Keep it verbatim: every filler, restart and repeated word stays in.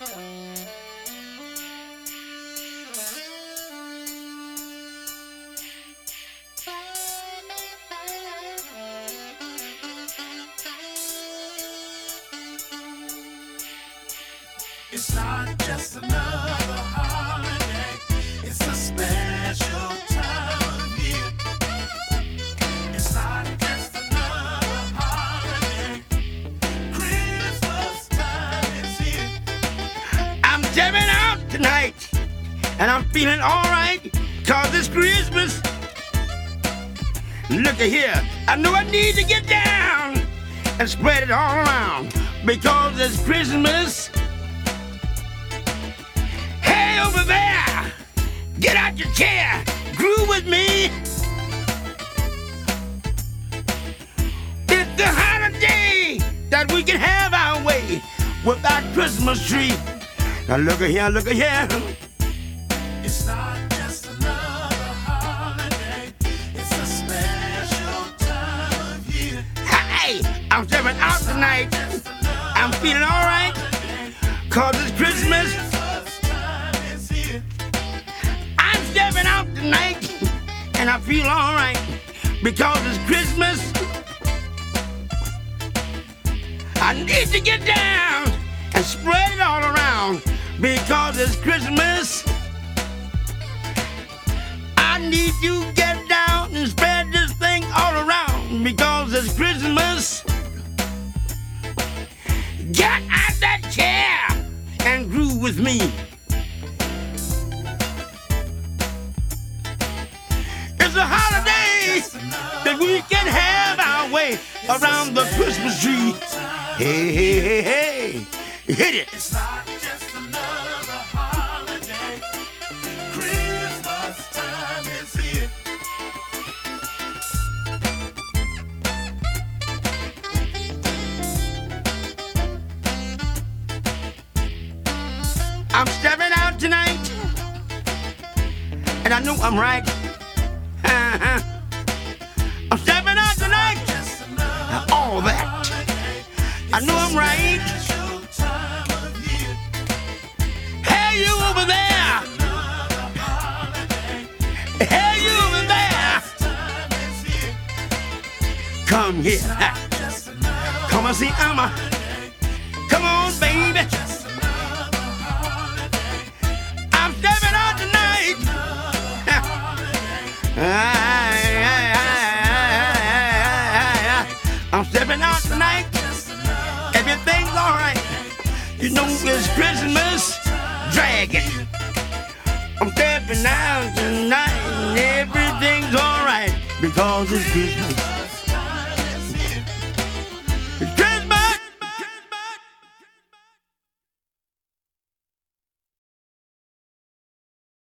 It's not just another holiday, it's a special time of year. It's not just another holiday, Christmas time is here. I'm jamming out tonight, and I'm feeling alright, cause it's Christmas. Look at here, I know I need to get down and spread it all around, because it's Christmas. Over there, get out your chair, groove with me. It's the holiday that we can have our way with our Christmas tree. Now look at here, look at here. It's not just another holiday, it's a special time of year. Hey, I'm stepping out tonight. I'm feeling alright, cause it's Christmas. Stepping out tonight, and I feel alright, because it's Christmas. I need to get down and spread it all around, because it's Christmas. I need to get down and spread this thing all around, because it's Christmas. Get out that chair and groove with me. It's a holiday that we can have our way around the Christmas tree. Hey, hey, hey, hey, hit it. It's not just another holiday, Christmas time is here. I'm stepping out tonight, and I know I'm right. Uh-huh. I'm stepping out tonight. All that. I know I'm right. Hey, you over there. Hey, you over there. Come here. Come and see Emma. Come on, baby. I'm stepping out tonight. I'm stepping out tonight. Everything's alright. You know it's Christmas. Drag it. I'm stepping out tonight, and everything's alright, because it's Christmas.